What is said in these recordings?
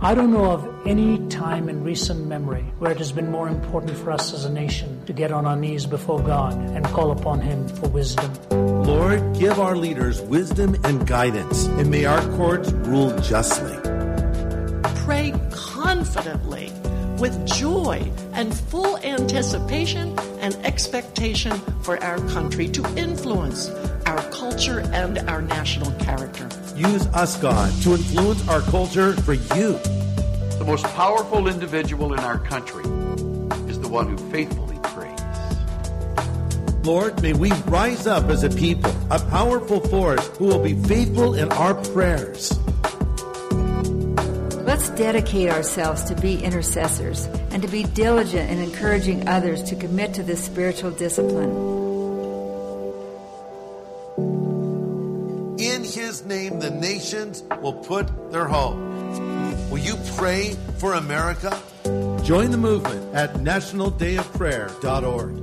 I don't know of any time in recent memory where it has been more important for us as a nation to get on our knees before God and call upon Him for wisdom. Lord, give our leaders wisdom and guidance, and may our courts rule justly. Pray confidently, with joy and full anticipation and expectation for our country to influence our culture and our national character. Use us, God, to influence our culture for you. The most powerful individual in our country is the one who faithfully prays. Lord, may we rise up as a people, a powerful force who will be faithful in our prayers. Let's dedicate ourselves to be intercessors and to be diligent in encouraging others to commit to this spiritual discipline. In His name, the nations will put their hope. Will you pray for America? Join the movement at nationaldayofprayer.org.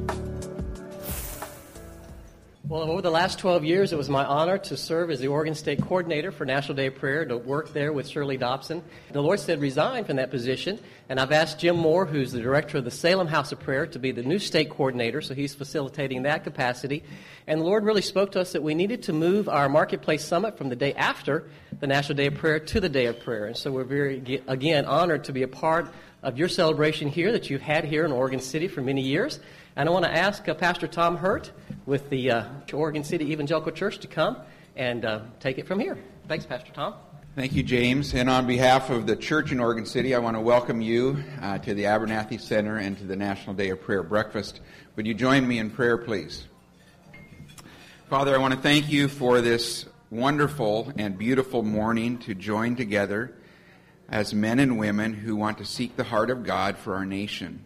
Well, over the last 12 years, it was my honor to serve as the Oregon State Coordinator for National Day of Prayer, to work there with Shirley Dobson. The Lord said resign from that position, and I've asked Jim Moore, who's the director of the Salem House of Prayer, to be the new state coordinator, so he's facilitating that capacity. And the Lord really spoke to us that we needed to move our Marketplace Summit from the day after the National Day of Prayer to the Day of Prayer. And so we're very, again, honored to be a part of your celebration here that you've had here in Oregon City for many years. And I want to ask Pastor Tom Hurt with the Oregon City Evangelical Church to come and take it from here. Thanks, Pastor Tom. Thank you, James. And on behalf of the church in Oregon City, I want to welcome you to the Abernathy Center and to the National Day of Prayer breakfast. Would you join me in prayer, please? Father, I want to thank you for this wonderful and beautiful morning to join together as men and women who want to seek the heart of God for our nation.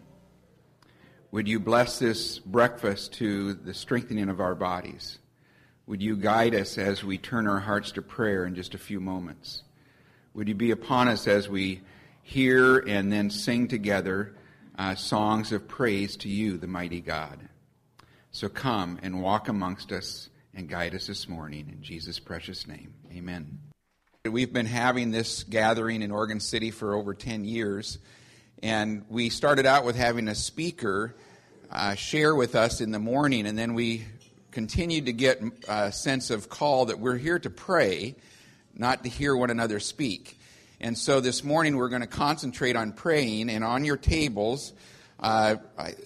Would you bless this breakfast to the strengthening of our bodies? Would you guide us as we turn our hearts to prayer in just a few moments? Would you be upon us as we hear and then sing together songs of praise to you, the mighty God? So come and walk amongst us and guide us this morning. In Jesus' precious name, amen. We've been having this gathering in Oregon City for over 10 years. And we started out with having a speaker share with us in the morning, and then we continued to get a sense of call that we're here to pray, not to hear one another speak. And so this morning we're going to concentrate on praying, and on your tables, on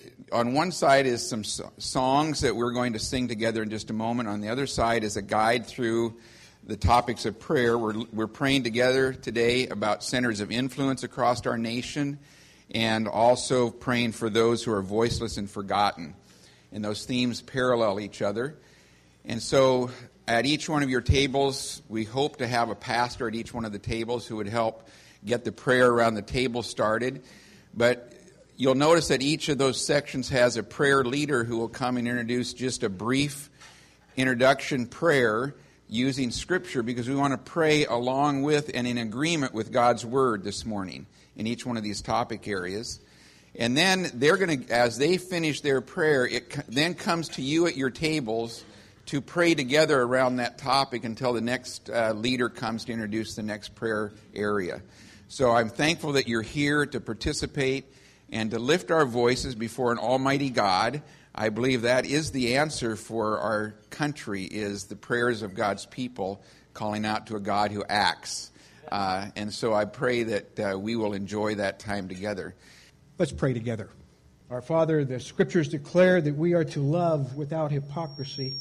one side is some songs that we're going to sing together in just a moment. On the other side is a guide through the topics of prayer. We're praying together today about centers of influence across our nation, and also praying for those who are voiceless and forgotten. And those themes parallel each other. And so at each one of your tables, we hope to have a pastor at each one of the tables who would help get the prayer around the table started. But you'll notice that each of those sections has a prayer leader who will come and introduce just a brief introduction prayer using Scripture, because we want to pray along with and in agreement with God's Word this morning in each one of these topic areas. And then they're going to, as they finish their prayer, it then comes to you at your tables to pray together around that topic until the next leader comes to introduce the next prayer area. So I'm thankful that you're here to participate and to lift our voices before an almighty God. I believe that is the answer for our country, is the prayers of God's people calling out to a God who acts. And so I pray that we will enjoy that time together. Let's pray together. Our Father, the Scriptures declare that we are to love without hypocrisy.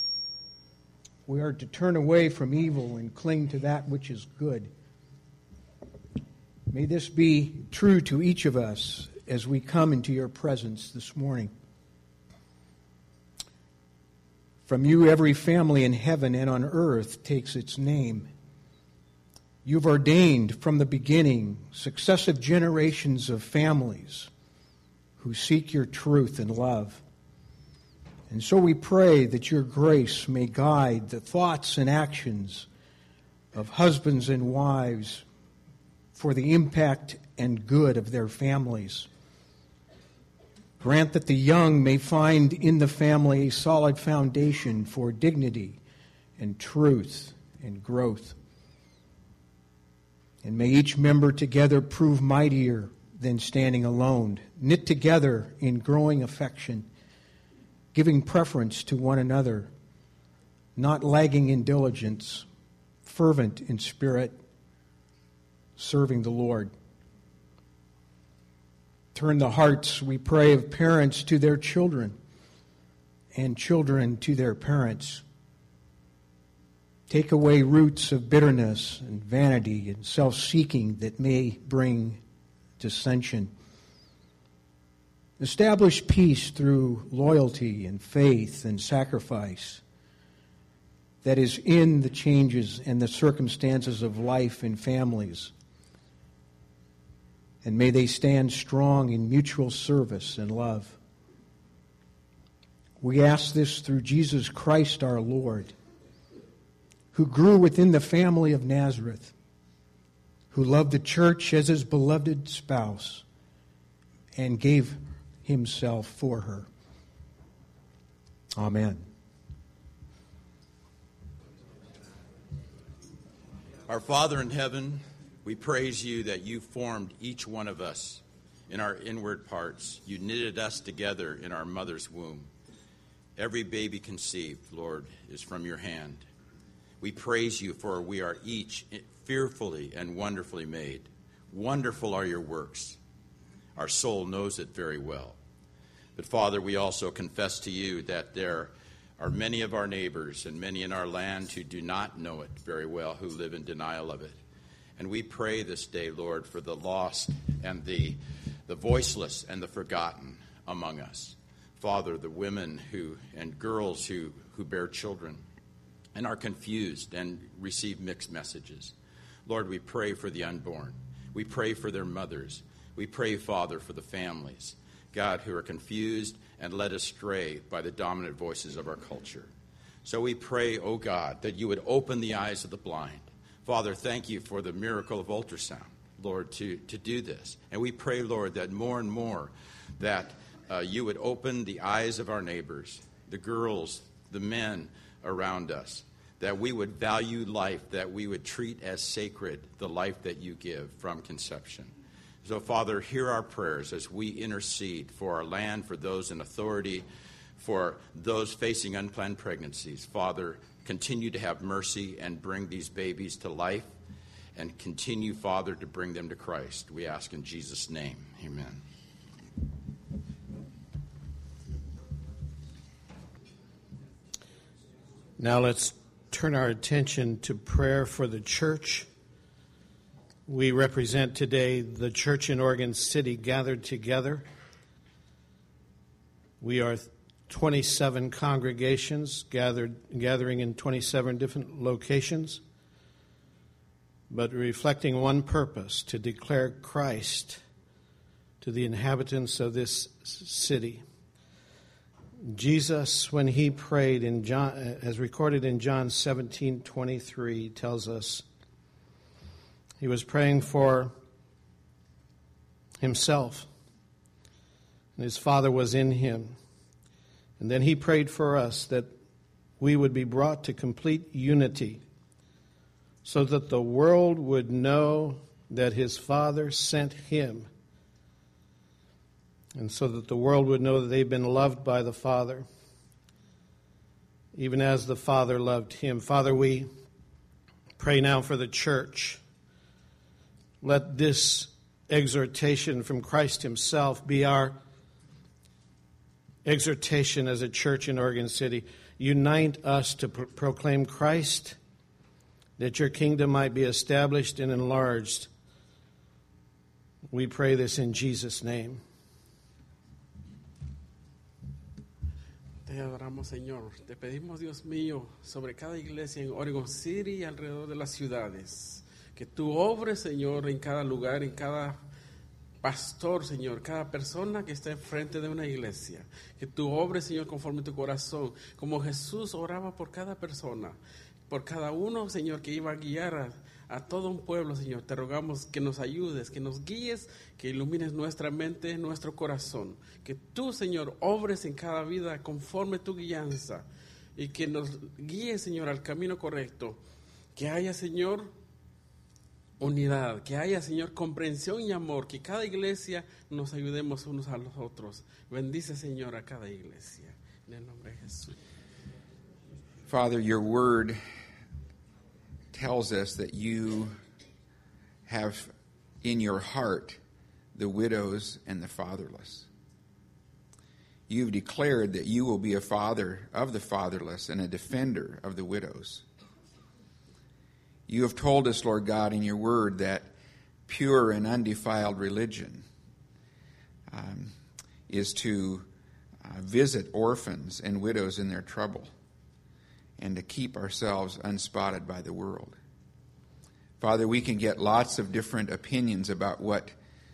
We are to turn away from evil and cling to that which is good. May this be true to each of us as we come into your presence this morning. From you, every family in heaven and on earth takes its name. You've ordained from the beginning successive generations of families who seek your truth and love. And so we pray that your grace may guide the thoughts and actions of husbands and wives for the impact and good of their families. Grant that the young may find in the family a solid foundation for dignity and truth and growth. And may each member together prove mightier than standing alone, knit together in growing affection, giving preference to one another, not lagging in diligence, fervent in spirit, serving the Lord. Turn the hearts, we pray, of parents to their children and children to their parents. Take away roots of bitterness and vanity and self-seeking that may bring dissension. Establish peace through loyalty and faith and sacrifice that is in the changes and the circumstances of life in families. And may they stand strong in mutual service and love. We ask this through Jesus Christ our Lord, who grew within the family of Nazareth, who loved the church as his beloved spouse and gave himself for her. Amen. Our Father in heaven, we praise you that you formed each one of us in our inward parts. You knitted us together in our mother's womb. Every baby conceived, Lord, is from your hand. We praise you for we are each fearfully and wonderfully made. Wonderful are your works. Our soul knows it very well. But Father, we also confess to you that there are many of our neighbors and many in our land who do not know it very well, who live in denial of it. And we pray this day, Lord, for the lost and the voiceless and the forgotten among us. Father, the women and girls who bear children and are confused and receive mixed messages. Lord, we pray for the unborn. We pray for their mothers. We pray, Father, for the families, God, who are confused and led astray by the dominant voices of our culture. So we pray, oh God, that you would open the eyes of the blind. Father, thank you for the miracle of ultrasound, Lord, to do this. And we pray, Lord, that more and more that you would open the eyes of our neighbors, the girls, the men around us, that we would value life, that we would treat as sacred the life that you give from conception. So, Father, hear our prayers as we intercede for our land, for those in authority, for those facing unplanned pregnancies. Father, continue to have mercy and bring these babies to life, and continue, Father, to bring them to Christ. We ask in Jesus' name. Amen. Now let's turn our attention to prayer for the church. We represent today the church in Oregon City gathered together. We are 27 congregations gathering in 27 different locations, but reflecting one purpose: to declare Christ to the inhabitants of this city. Jesus, when he prayed in John, as recorded in John 17:23, tells us he was praying for himself, and his Father was in him. And then he prayed for us that we would be brought to complete unity, so that the world would know that his Father sent him, and so that the world would know that they've been loved by the Father, even as the Father loved him. Father, we pray now for the church. Let this exhortation from Christ himself be our exhortation as a church in Oregon City. Unite us to proclaim Christ, that your kingdom might be established and enlarged. We pray this in Jesus' name. Te adoramos, Señor. Te pedimos, Dios mío, sobre cada iglesia en Oregon City y alrededor de las ciudades, que tú obres, Señor, en cada lugar, en cada pastor, Señor, cada persona que está enfrente de una iglesia, que tú obres, Señor, conforme tu corazón, como Jesús oraba por cada persona, por cada uno, Señor, que iba a guiar a todo un pueblo, Señor. Te rogamos que nos ayudes, que nos guíes, que ilumines nuestra mente, nuestro corazón, que tú, Señor, obres en cada vida conforme tu guianza, y que nos guíes, Señor, al camino correcto, que haya, Señor, unidad, que haya, Señor, comprensión y amor, que cada iglesia nos ayudemos unos a los otros. Bendice, Señor, a cada iglesia. En el nombre de Jesús. Father, your word tells us that you have in your heart the widows and the fatherless. You've declared that you will be a father of the fatherless and a defender of the widows. You have told us, Lord God, in your word that pure and undefiled religion is to visit orphans and widows in their trouble and to keep ourselves unspotted by the world. Father, we can get lots of different opinions about what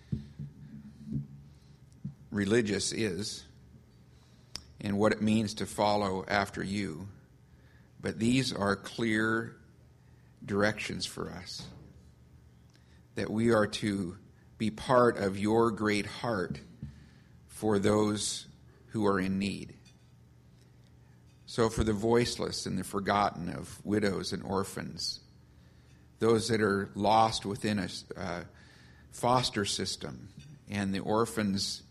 religious is and what it means to follow after you. But these are clear directions for us, that we are to be part of your great heart for those who are in need. So for the voiceless and the forgotten of widows and orphans, those that are lost within a foster system, and the orphans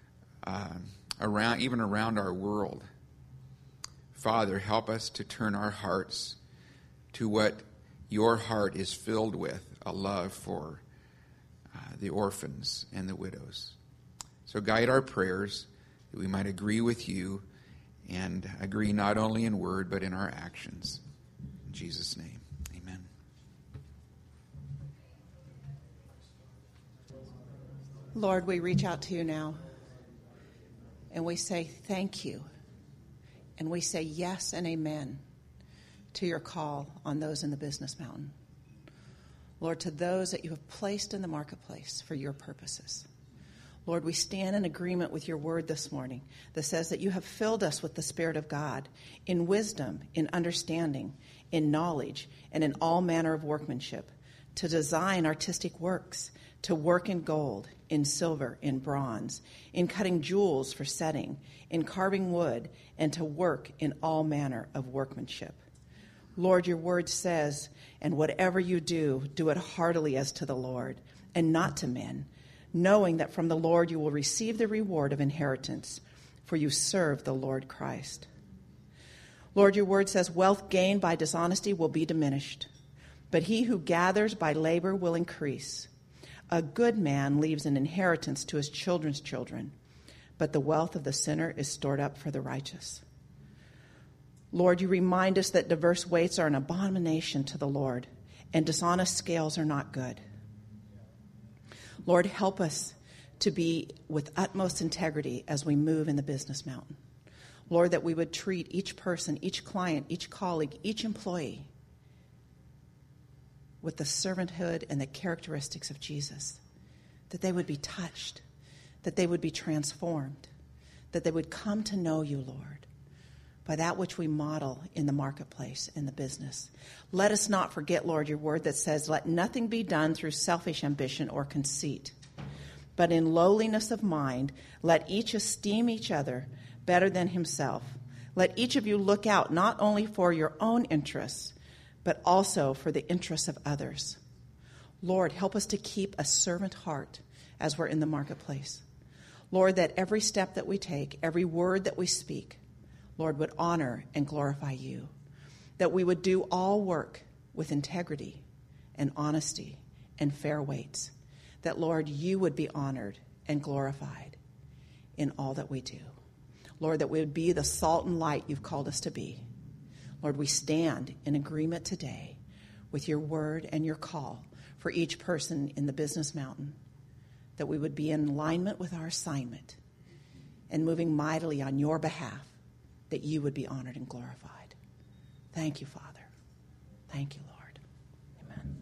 around our world. Father, help us to turn our hearts to what your heart is filled with, a love for the orphans and the widows. So guide our prayers that we might agree with you and agree not only in word but in our actions. In Jesus' name, amen. Lord, we reach out to you now and we say thank you, and we say yes and amen to your call on those in the business mountain. Lord, to those that you have placed in the marketplace for your purposes. Lord, we stand in agreement with your word this morning that says that you have filled us with the Spirit of God in wisdom, in understanding, in knowledge, and in all manner of workmanship, to design artistic works, to work in gold, in silver, in bronze, in cutting jewels for setting, in carving wood, and to work in all manner of workmanship. Lord, your word says, and whatever you do, do it heartily as to the Lord, and not to men, knowing that from the Lord you will receive the reward of inheritance, for you serve the Lord Christ. Lord, your word says, wealth gained by dishonesty will be diminished, but he who gathers by labor will increase. A good man leaves an inheritance to his children's children, but the wealth of the sinner is stored up for the righteous. Lord, you remind us that diverse weights are an abomination to the Lord, and dishonest scales are not good. Lord, help us to be with utmost integrity as we move in the business mountain. Lord, that we would treat each person, each client, each colleague, each employee with the servanthood and the characteristics of Jesus, that they would be touched, that they would be transformed, that they would come to know you, Lord, by that which we model in the marketplace, in the business. Let us not forget, Lord, your word that says, let nothing be done through selfish ambition or conceit, but in lowliness of mind, let each esteem each other better than himself. Let each of you look out not only for your own interests, but also for the interests of others. Lord, help us to keep a servant heart as we're in the marketplace. Lord, that every step that we take, every word that we speak, Lord, would honor and glorify you. That we would do all work with integrity and honesty and fair weights. That, Lord, you would be honored and glorified in all that we do. Lord, that we would be the salt and light you've called us to be. Lord, we stand in agreement today with your word and your call for each person in the business mountain, that we would be in alignment with our assignment and moving mightily on your behalf, that you would be honored and glorified. Thank you, Father. Thank you, Lord. Amen.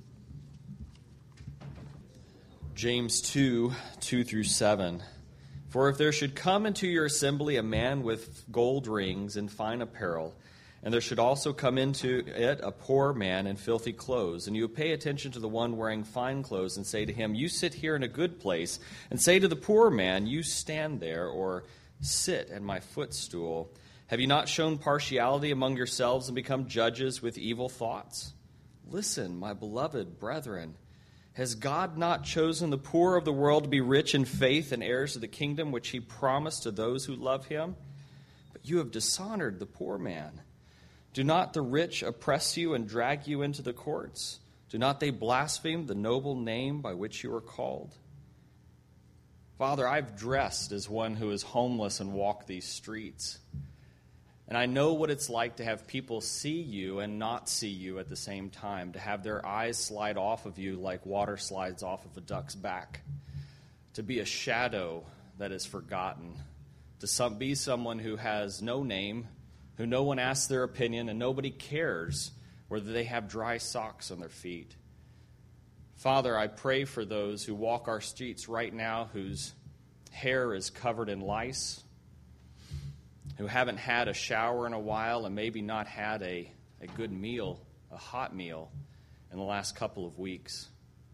James 2:2-7. For if there should come into your assembly a man with gold rings and fine apparel, and there should also come into it a poor man in filthy clothes, and you pay attention to the one wearing fine clothes, and say to him, you sit here in a good place, and say to the poor man, you stand there, or sit at my footstool. Have you not shown partiality among yourselves and become judges with evil thoughts? Listen, my beloved brethren, Has God not chosen the poor of the world to be rich in faith and heirs of the kingdom which he promised to those who love him? But you have dishonored the poor man. Do not the rich oppress you and drag you into the courts? Do not they blaspheme the noble name by which you are called? Father, I've dressed as one who is homeless and walk these streets. And I know what it's like to have people see you and not see you at the same time, to have their eyes slide off of you like water slides off of a duck's back, to be a shadow that is forgotten, to be someone who has no name, who no one asks their opinion, and nobody cares whether they have dry socks on their feet. Father, I pray for those who walk our streets right now whose hair is covered in lice, who haven't had a shower in a while and maybe not had a good meal, a hot meal, in the last couple of weeks.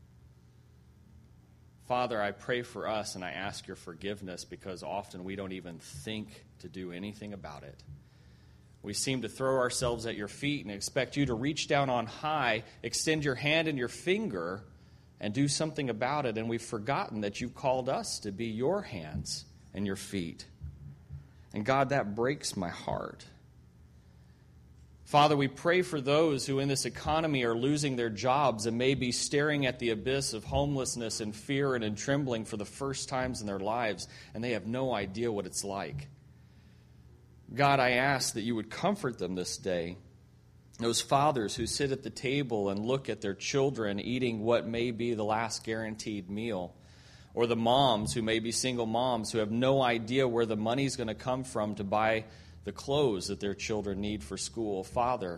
Father, I pray for us and I ask your forgiveness because often we don't even think to do anything about it. We seem to throw ourselves at your feet and expect you to reach down on high, extend your hand and your finger, and do something about it. And we've forgotten that you've called us to be your hands and your feet. And God, that breaks my heart. Father, we pray for those who in this economy are losing their jobs and may be staring at the abyss of homelessness and fear and in trembling for the first times in their lives, and they have no idea what it's like. God, I ask that you would comfort them this day. Those fathers who sit at the table and look at their children eating what may be the last guaranteed meal. Or the moms who may be single moms who have no idea where the money's going to come from to buy the clothes that their children need for school. Father,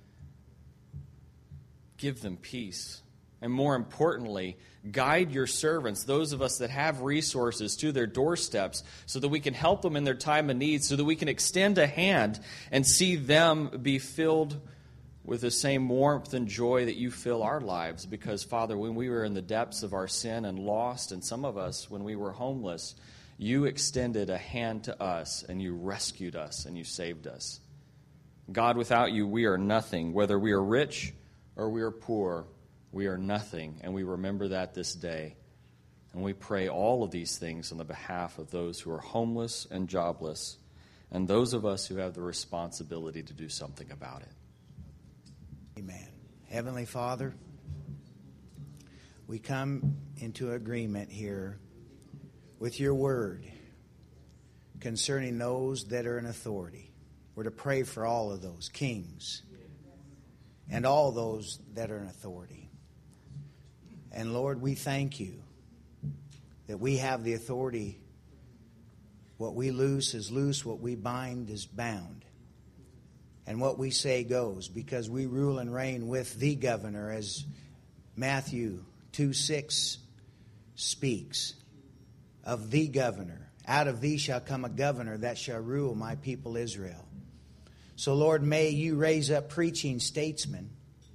give them peace. And more importantly, guide your servants, those of us that have resources, to their doorsteps so that we can help them in their time of need, so that we can extend a hand and see them be filled with the same warmth and joy that you fill our lives. Because, Father, when we were in the depths of our sin and lost, and some of us when we were homeless, you extended a hand to us and you rescued us and you saved us. God, without you, we are nothing. Whether we are rich or we are poor, we are nothing, and we remember that this day. And we pray all of these things on the behalf of those who are homeless and jobless, and those of us who have the responsibility to do something about it. Amen. Heavenly Father, we come into agreement here with your word concerning those that are in authority. We're to pray for all of those kings and all those that are in authority. And Lord, we thank you that we have the authority. What we loose is loose, what we bind is bound. And what we say goes, because we rule and reign with the governor, as Matthew 2:6 speaks of the governor. Out of thee shall come a governor that shall rule my people Israel. So Lord, may you raise up preaching statesmen,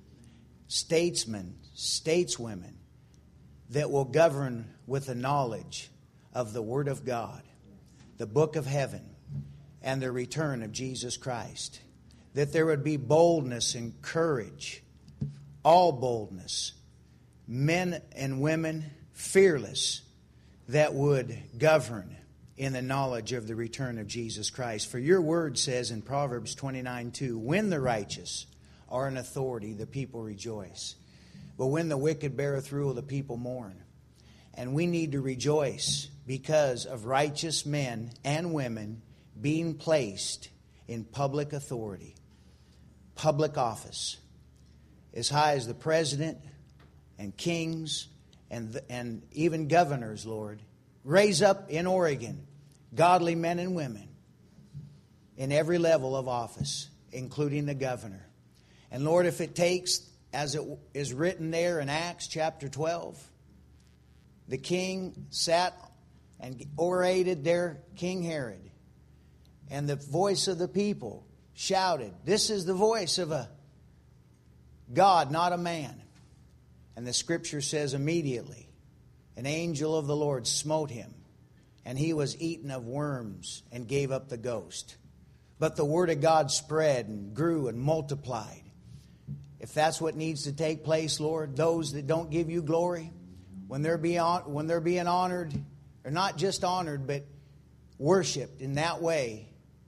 stateswomen, that will govern with the knowledge of the Word of God, the book of heaven, and the return of Jesus Christ. That there would be boldness and courage, all boldness, men and women fearless, that would govern in the knowledge of the return of Jesus Christ. For your word says in Proverbs 29:2, when the righteous are in authority, the people rejoice. But when the wicked beareth rule, the people mourn. And we need to rejoice because of righteous men and women being placed in public authority, public office, as high as the president and kings and even governors, Lord. Raise up in Oregon godly men and women in every level of office, including the governor. And Lord, if it takes, as it is written there in Acts chapter 12, the king sat and orated there, King Herod, and the voice of the people shouted, this is the voice of a God, not a man. And the scripture says immediately, an angel of the Lord smote him, and he was eaten of worms and gave up the ghost. But the word of God spread and grew and multiplied. If that's what needs to take place, Lord, those that don't give you glory, when they're being honored, or not just honored, but worshiped in that way,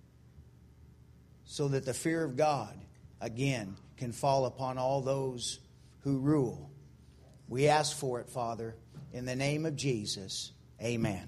so that the fear of God, again, can fall upon all those who rule. We ask for it, Father, in the name of Jesus. Amen.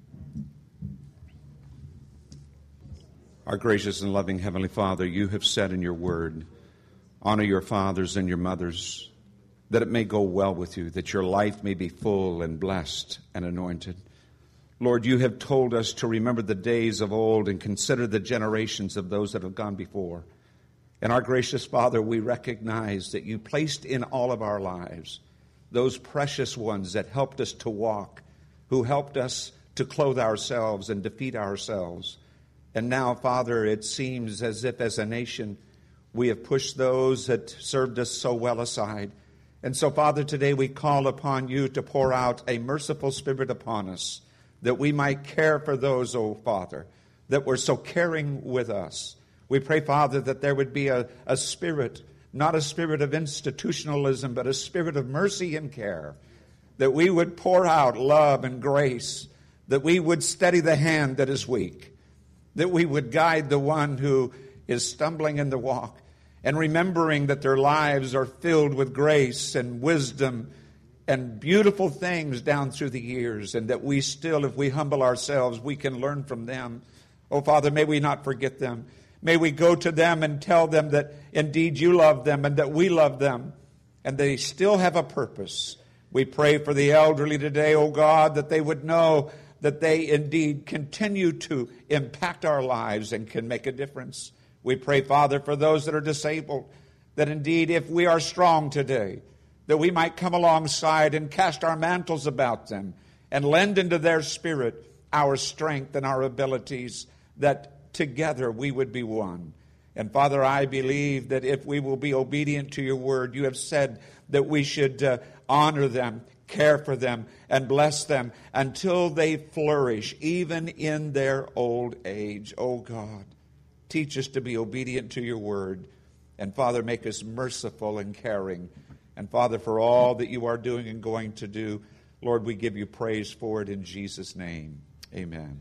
Our gracious and loving Heavenly Father, you have said in your word, honor your fathers and your mothers, that it may go well with you, that your life may be full and blessed and anointed. Lord, you have told us to remember the days of old and consider the generations of those that have gone before. And our gracious Father, we recognize that you placed in all of our lives those precious ones that helped us to walk, who helped us to clothe ourselves and to feed ourselves. And now, Father, it seems as if as a nation we have pushed those that served us so well aside. And so, Father, today we call upon you to pour out a merciful spirit upon us, that we might care for those, oh Father, that were so caring with us. We pray, Father, that there would be a spirit, not a spirit of institutionalism, but a spirit of mercy and care, that we would pour out love and grace, that we would steady the hand that is weak, that we would guide the one who is stumbling in the walk, and remembering that their lives are filled with grace and wisdom and beautiful things down through the years, and that we still, if we humble ourselves, we can learn from them. Oh, Father, may we not forget them. May we go to them and tell them that indeed you love them and that we love them, and they still have a purpose. We pray for the elderly today, oh God, that they would know that they indeed continue to impact our lives and can make a difference. We pray, Father, for those that are disabled, that indeed if we are strong today, that we might come alongside and cast our mantles about them and lend into their spirit our strength and our abilities, that together we would be one. And Father, I believe that if we will be obedient to your word, you have said that we should honor them, care for them, and bless them until they flourish, even in their old age. Oh God, teach us to be obedient to your word. And Father, make us merciful and caring. And Father, for all that you are doing and going to do, Lord, we give you praise for it in Jesus' name. Amen.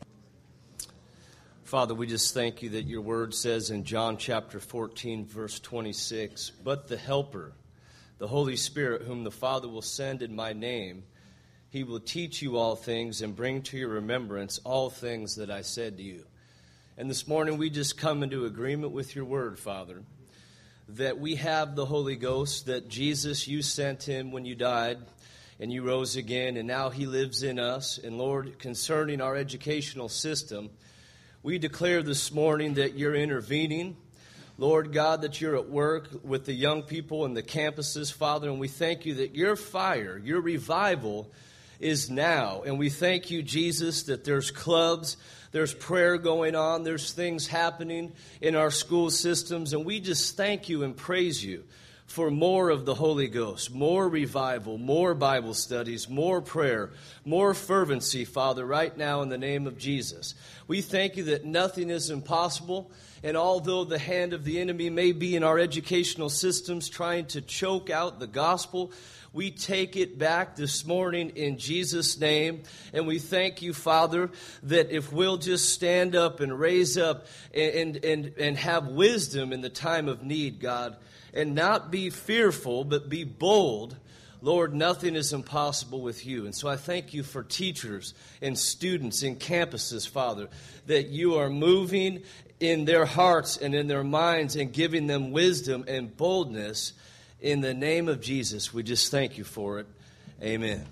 Father, we just thank you that your word says in John chapter 14, verse 26, "But the Helper, the Holy Spirit, whom the Father will send in my name, he will teach you all things and bring to your remembrance all things that I said to you." And this morning we just come into agreement with your word, Father, that we have the Holy Ghost, that Jesus, you sent him when you died, and you rose again, and now he lives in us. And Lord, concerning our educational system, we declare this morning that you're intervening. Lord God, that you're at work with the young people and the campuses, Father, and we thank you that your fire, your revival is now. And we thank you, Jesus, that there's clubs, there's prayer going on, there's things happening in our school systems, and we just thank you and praise you for more of the Holy Ghost, more revival, more Bible studies, more prayer, more fervency, Father, right now in the name of Jesus. We thank you that nothing is impossible, and although the hand of the enemy may be in our educational systems trying to choke out the gospel, we take it back this morning in Jesus' name, and we thank you, Father, that if we'll just stand up and raise up and have wisdom in the time of need, God, and not be fearful, but be bold, Lord, nothing is impossible with you. And so I thank you for teachers and students in campuses, Father, that you are moving in their hearts and in their minds and giving them wisdom and boldness. In the name of Jesus, we just thank you for it. Amen.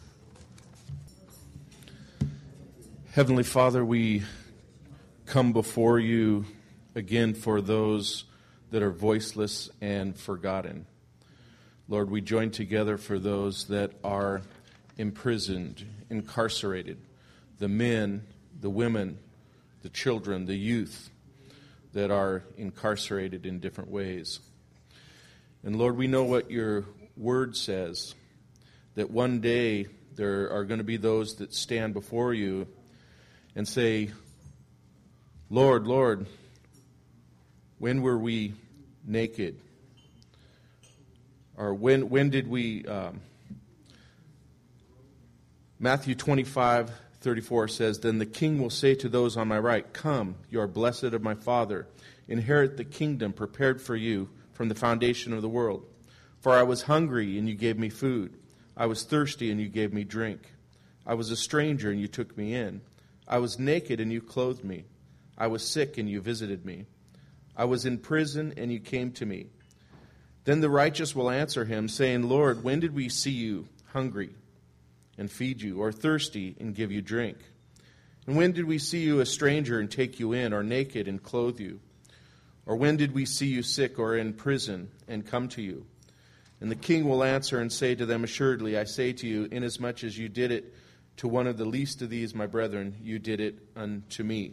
Heavenly Father, we come before you again for those that are voiceless and forgotten. Lord, we join together for those that are imprisoned, incarcerated, the men, the women, the children, the youth that are incarcerated in different ways. And Lord, we know what your word says, that one day there are going to be those that stand before you and say, Lord, Lord, when were we naked? Or when did we Matthew 25:34 says, "Then the king will say to those on my right, 'Come, you are blessed of my Father. Inherit the kingdom prepared for you from the foundation of the world. For I was hungry, and you gave me food. I was thirsty, and you gave me drink. I was a stranger, and you took me in. I was naked, and you clothed me. I was sick, and you visited me. I was in prison, and you came to me.' Then the righteous will answer him, saying, 'Lord, when did we see you hungry and feed you, or thirsty and give you drink? And when did we see you a stranger and take you in, or naked and clothe you? Or when did we see you sick or in prison and come to you?' And the king will answer and say to them, 'Assuredly, I say to you, inasmuch as you did it to one of the least of these, my brethren, you did it unto me.'"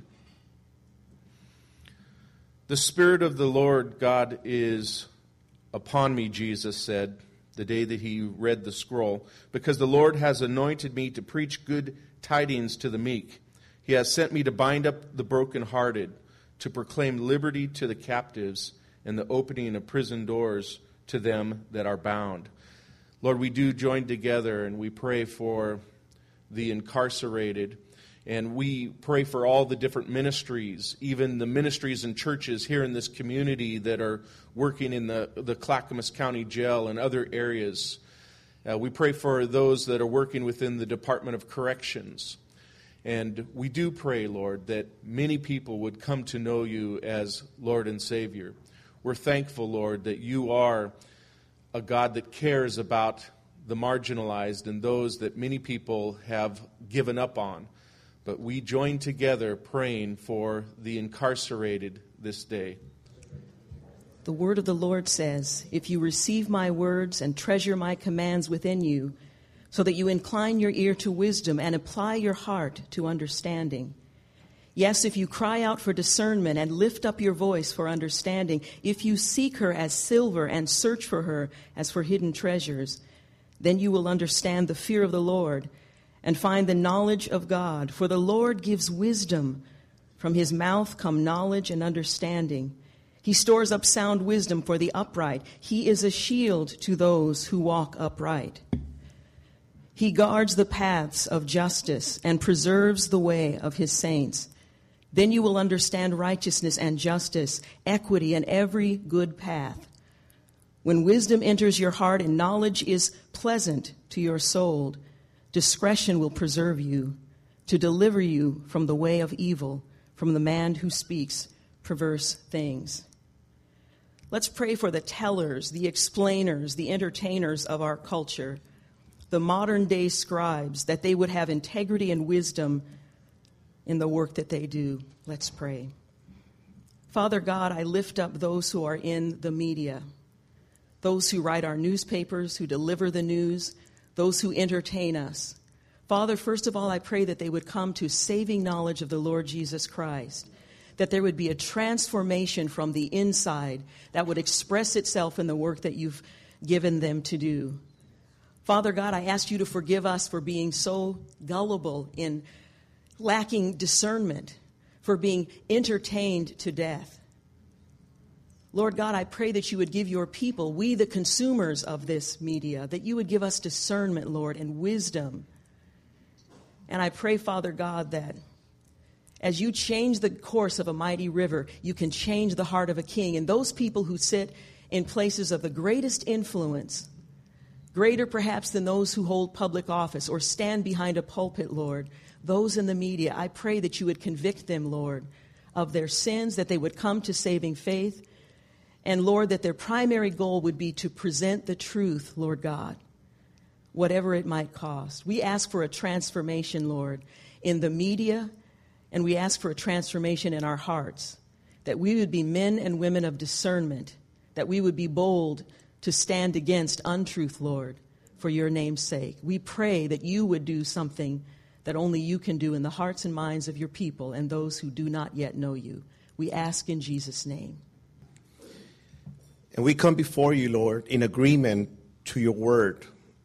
"The Spirit of the Lord God is upon me," Jesus said the day that he read the scroll, "because the Lord has anointed me to preach good tidings to the meek. He has sent me to bind up the brokenhearted, to proclaim liberty to the captives, and the opening of prison doors to them that are bound." Lord, we do join together and we pray for the incarcerated, and we pray for all the different ministries, even the ministries and churches here in this community that are working in the Clackamas County Jail and other areas. We pray for those that are working within the Department of Corrections. And we do pray, Lord, that many people would come to know you as Lord and Savior. We're thankful, Lord, that you are a God that cares about the marginalized and those that many people have given up on. But we join together praying for the incarcerated this day. The word of the Lord says, "If you receive my words and treasure my commands within you, so that you incline your ear to wisdom and apply your heart to understanding. Yes, if you cry out for discernment and lift up your voice for understanding, if you seek her as silver and search for her as for hidden treasures, then you will understand the fear of the Lord and find the knowledge of God. For the Lord gives wisdom. From his mouth come knowledge and understanding. He stores up sound wisdom for the upright. He is a shield to those who walk upright. He guards the paths of justice and preserves the way of his saints. Then you will understand righteousness and justice, equity, and every good path. When wisdom enters your heart and knowledge is pleasant to your soul, discretion will preserve you, to deliver you from the way of evil, from the man who speaks perverse things." Let's pray for the tellers, the explainers, the entertainers of our culture, the modern-day scribes, that they would have integrity and wisdom in the work that they do. Let's pray. Father God, I lift up those who are in the media, those who write our newspapers, who deliver the news, those who entertain us. Father, first of all, I pray that they would come to saving knowledge of the Lord Jesus Christ, that there would be a transformation from the inside that would express itself in the work that you've given them to do. Father God, I ask you to forgive us for being so gullible in lacking discernment, for being entertained to death. Lord God, I pray that you would give your people, we the consumers of this media, that you would give us discernment, Lord, and wisdom. And I pray, Father God, that as you change the course of a mighty river, you can change the heart of a king. And those people who sit in places of the greatest influence, greater perhaps than those who hold public office or stand behind a pulpit, Lord, those in the media, I pray that you would convict them, Lord, of their sins, that they would come to saving faith, and, Lord, that their primary goal would be to present the truth, Lord God, whatever it might cost. We ask for a transformation, Lord, in the media, and we ask for a transformation in our hearts, that we would be men and women of discernment, that we would be bold to stand against untruth, Lord, for your name's sake. We pray that you would do something that only you can do in the hearts and minds of your people and those who do not yet know you. We ask in Jesus' name. And we come before you, Lord, in agreement to your word.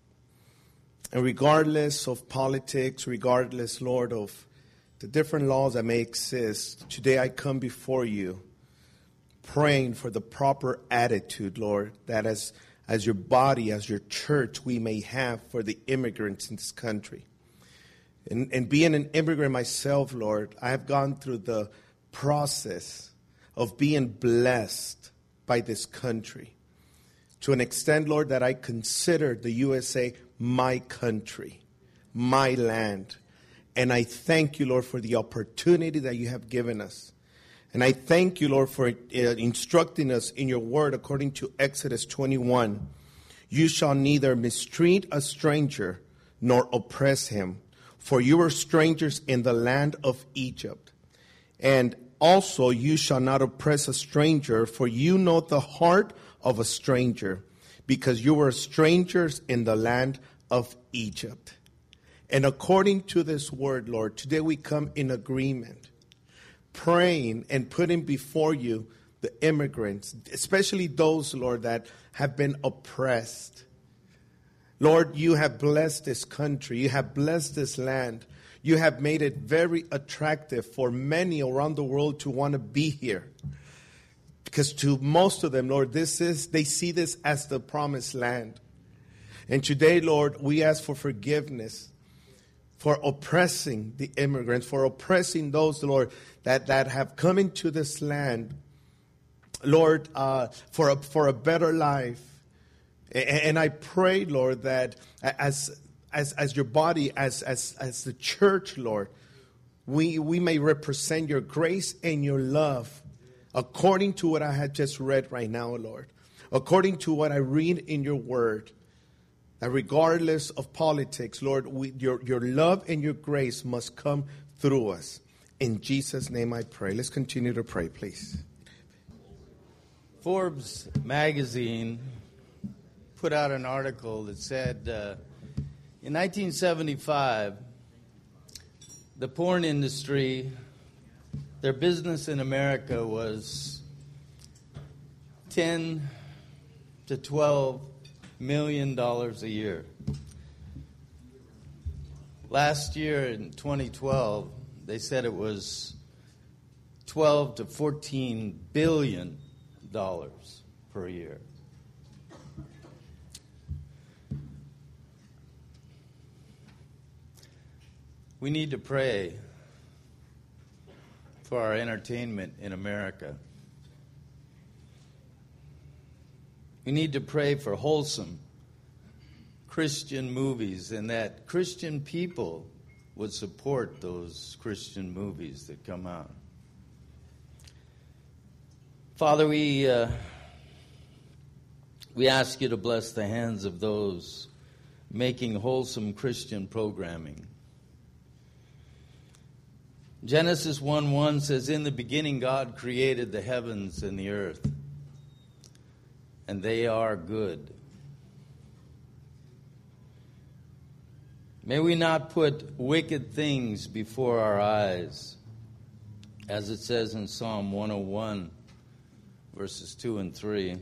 And regardless of politics, regardless, Lord, of the different laws that may exist, today I come before you praying for the proper attitude, Lord, that as your body, as your church, we may have for the immigrants in this country. And being an immigrant myself, Lord, I have gone through the process of being blessed by this country. To an extent, Lord, that I consider the USA my country, my land. And I thank you, Lord, for the opportunity that you have given us. And I thank you, Lord, for instructing us in your word according to Exodus 21. You shall neither mistreat a stranger nor oppress him, for you are strangers in the land of Egypt. And also you shall not oppress a stranger, for you know the heart of a stranger, because you were strangers in the land of Egypt. And according to this word, Lord, today we come in agreement, praying and putting before you the immigrants, especially those, Lord, that have been oppressed. Lord, you have blessed this country. You have blessed this land. You have made it very attractive for many around the world to want to be here. Because to most of them, Lord, they see this as the promised land. And today, Lord, we ask for forgiveness for oppressing the immigrants, for oppressing those, Lord, that have come into this land, Lord, for a better life. And I pray, Lord, that as your body, as the church, Lord, we may represent your grace and your love according to what I had just read right now, Lord, according to what I read in your word, that regardless of politics, Lord, your love and your grace must come through us. In Jesus' name I pray. Let's continue to pray, please. Forbes magazine put out an article that said in 1975, the porn industry, their business in America was $10 to $12 million a year. Last year in 2012, they said it was $12 to $14 billion per year. We need to pray for our entertainment in America. We need to pray for wholesome Christian movies and that Christian people would support those Christian movies that come out. Father, we ask you to bless the hands of those making wholesome Christian programming. Genesis 1:1 says, "In the beginning God created the heavens and the earth, and they are good." May we not put wicked things before our eyes, as it says in Psalm 101, verses 2 and 3.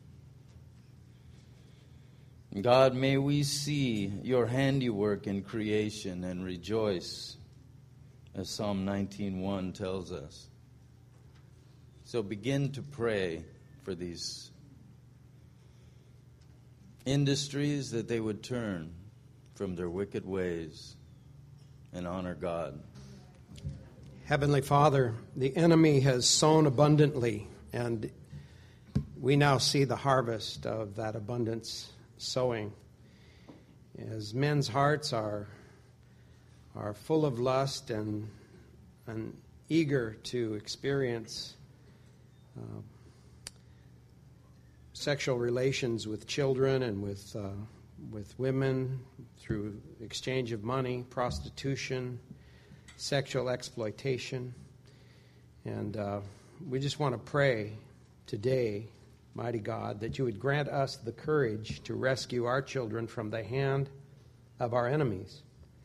God, may we see your handiwork in creation and rejoice, as Psalm 19:1 tells us. So begin to pray for these industries, that they would turn from their wicked ways and honor God. Heavenly Father, the enemy has sown abundantly, and we now see the harvest of that abundance sowing. As men's hearts are full of lust and eager to experience sexual relations with children and with women through exchange of money, prostitution, sexual exploitation. And we just want to pray today, mighty God, that you would grant us the courage to rescue our children from the hand of our enemies.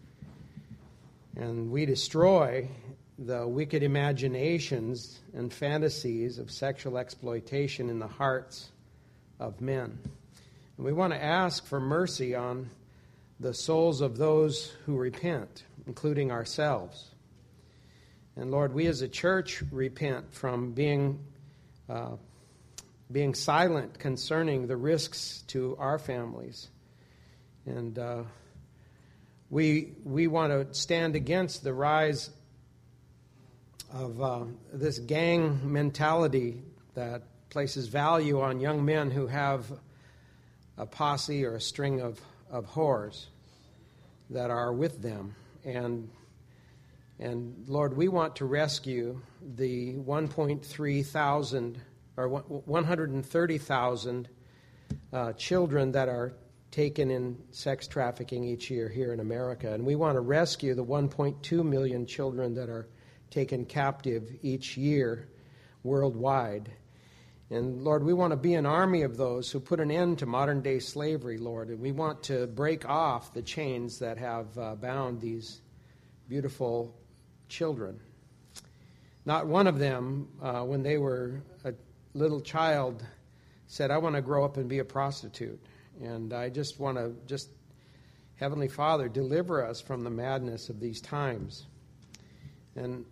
And we destroy the wicked imaginations and fantasies of sexual exploitation in the hearts of men. And we want to ask for mercy on the souls of those who repent, including ourselves. And Lord, we as a church repent from being silent concerning the risks to our families. And We want to stand against the rise of this gang mentality that places value on young men who have a posse or a string of whores that are with them. And Lord, we want to rescue the 130,000 children that are taken in sex trafficking each year here in America. And we want to rescue the 1.2 million children that are taken captive each year worldwide. And Lord, we want to be an army of those who put an end to modern day slavery, Lord. And we want to break off the chains that have bound these beautiful children. Not one of them, when they were a little child, said, I want to grow up and be a prostitute. And I just want to, Heavenly Father, deliver us from the madness of these times. And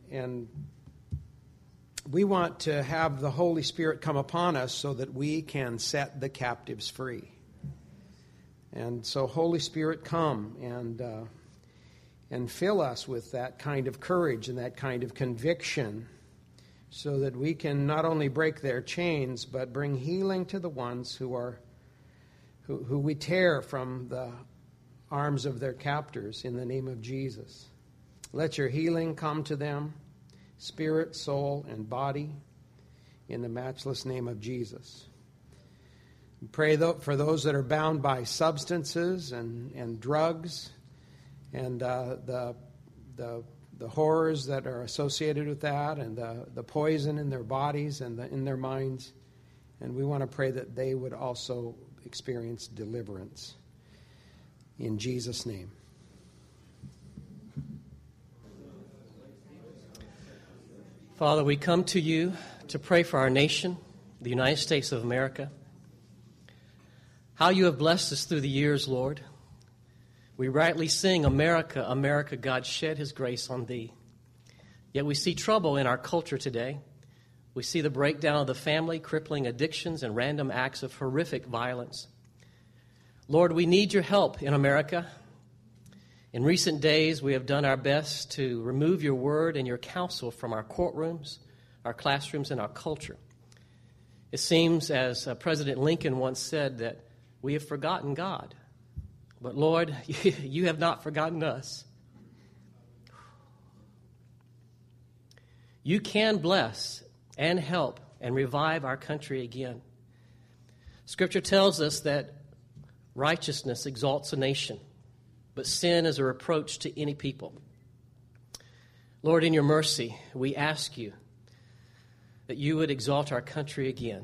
we want to have the Holy Spirit come upon us so that we can set the captives free. And so, Holy Spirit, come and fill us with that kind of courage and that kind of conviction so that we can not only break their chains, but bring healing to the ones who we tear from the arms of their captors in the name of Jesus. Let your healing come to them, spirit, soul, and body, in the matchless name of Jesus. Pray for those that are bound by substances and drugs and the horrors that are associated with that, and the poison in their bodies and in their minds. And we want to pray that they would also experience deliverance. In Jesus' name. Father, we come to you to pray for our nation, the United States of America. How you have blessed us through the years, Lord. We rightly sing, America, America, God shed his grace on thee. Yet we see trouble in our culture today. We see the breakdown of the family, crippling addictions, and random acts of horrific violence. Lord, we need your help in America. In recent days, we have done our best to remove your word and your counsel from our courtrooms, our classrooms, and our culture. It seems, as President Lincoln once said, that we have forgotten God. But Lord, you have not forgotten us. You can bless and help and revive our country again. Scripture tells us that righteousness exalts a nation, but sin is a reproach to any people. Lord, in your mercy, we ask you that you would exalt our country again.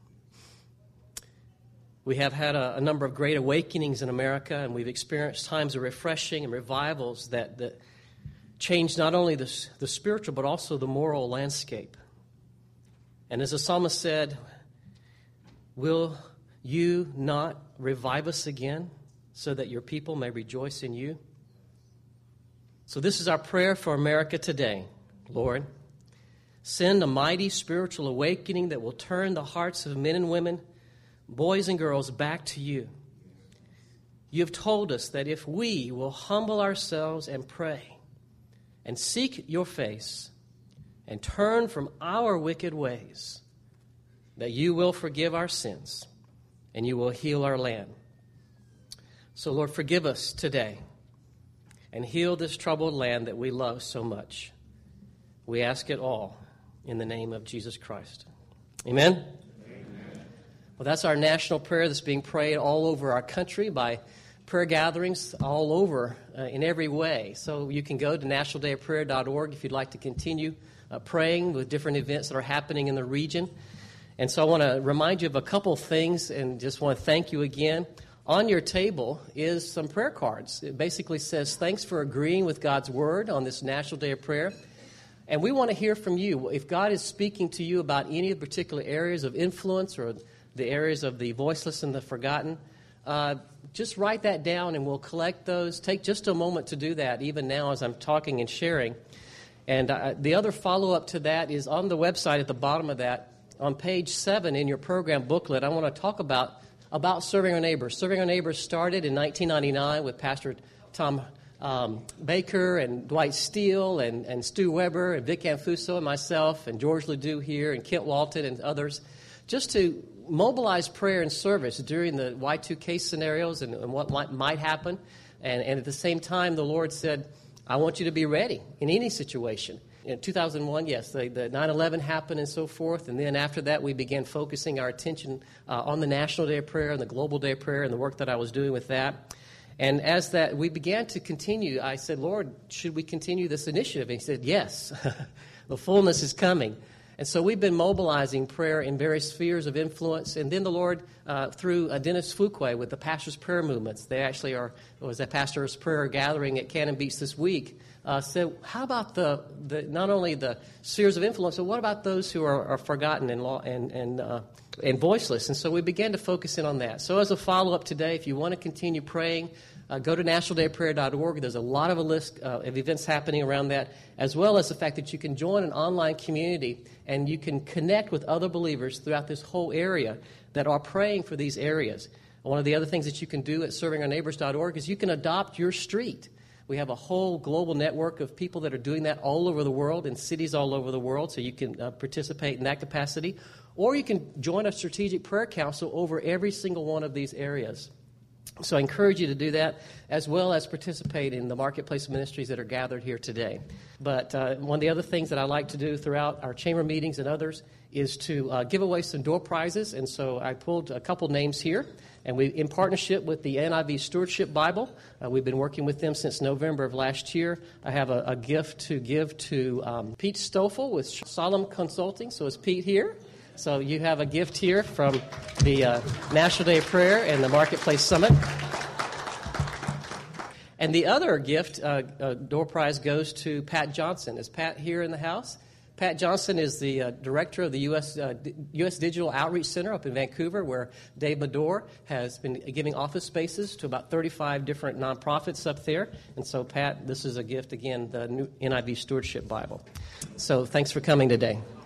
We have had a number of great awakenings in America, and we've experienced times of refreshing and revivals that change not only the spiritual but also the moral landscape. And as the psalmist said, will you not revive us again so that your people may rejoice in you? So this is our prayer for America today, Lord. Send a mighty spiritual awakening that will turn the hearts of men and women, boys and girls, back to you. You have told us that if we will humble ourselves and pray and seek your face and turn from our wicked ways, that you will forgive our sins and you will heal our land. So, Lord, forgive us today and heal this troubled land that we love so much. We ask it all in the name of Jesus Christ. Amen? Well, that's our national prayer that's being prayed all over our country by prayer gatherings all over in every way. So you can go to nationaldayofprayer.org if you'd like to continue praying with different events that are happening in the region. And so I want to remind you of a couple things and just want to thank you again. On your table is some prayer cards. It basically says, thanks for agreeing with God's word on this National Day of Prayer. And we want to hear from you. If God is speaking to you about any of the particular areas of influence or the areas of the voiceless and the forgotten, just write that down and we'll collect those. Take just a moment to do that, even now as I'm talking and sharing. And the other follow-up to that is on the website at the bottom of that, on page 7 in your program booklet, I want to talk about serving our neighbors. Serving our neighbors started in 1999 with Pastor Tom Baker and Dwight Steele and Stu Weber and Vic Anfuso and myself and George Ledoux here and Kent Walton and others, just to mobilize prayer and service during the Y2K scenarios and what might happen. And at the same time, the Lord said, I want you to be ready in any situation. In 2001, yes, the 9/11 happened and so forth. And then after that, we began focusing our attention on the National Day of Prayer and the Global Day of Prayer and the work that I was doing with that. And as that we began to continue, I said, Lord, should we continue this initiative? And he said, yes, the fullness is coming. And so we've been mobilizing prayer in various spheres of influence. And then the Lord, through Dennis Fuqua with the Pastor's Prayer Movements, they actually was a Pastor's Prayer gathering at Cannon Beach this week, said, how about the not only the spheres of influence, but what about those who are forgotten and voiceless? And so we began to focus in on that. So as a follow-up today, if you want to continue praying, go to nationaldayofprayer.org. There's a lot of a list of events happening around that, as well as the fact that you can join an online community and you can connect with other believers throughout this whole area that are praying for these areas. One of the other things that you can do at servingourneighbors.org is you can adopt your street. We have a whole global network of people that are doing that all over the world, in cities all over the world, so you can participate in that capacity. Or you can join a strategic prayer council over every single one of these areas. So I encourage you to do that, as well as participate in the marketplace ministries that are gathered here today. But one of the other things that I like to do throughout our chamber meetings and others is to give away some door prizes. And so I pulled a couple names here. And we, in partnership with the NIV Stewardship Bible, we've been working with them since November of last year. I have a gift to give to Pete Stoffel with Solemn Consulting. So is Pete here? So you have a gift here from the National Day of Prayer and the Marketplace Summit. And the other gift, door prize, goes to Pat Johnson. Is Pat here in the house? Pat Johnson is the director of the U.S. Digital Outreach Center up in Vancouver, where Dave Madore has been giving office spaces to about 35 different nonprofits up there. And so, Pat, this is a gift, again, the new NIV Stewardship Bible. So thanks for coming today.